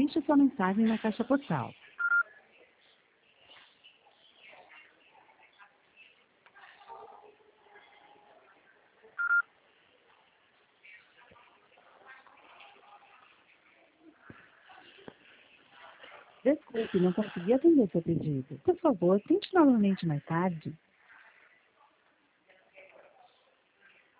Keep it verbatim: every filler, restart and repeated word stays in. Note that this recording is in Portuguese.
deixe sua mensagem na caixa postal. Desculpe, não consegui atender seu pedido. Por favor, tente novamente mais tarde.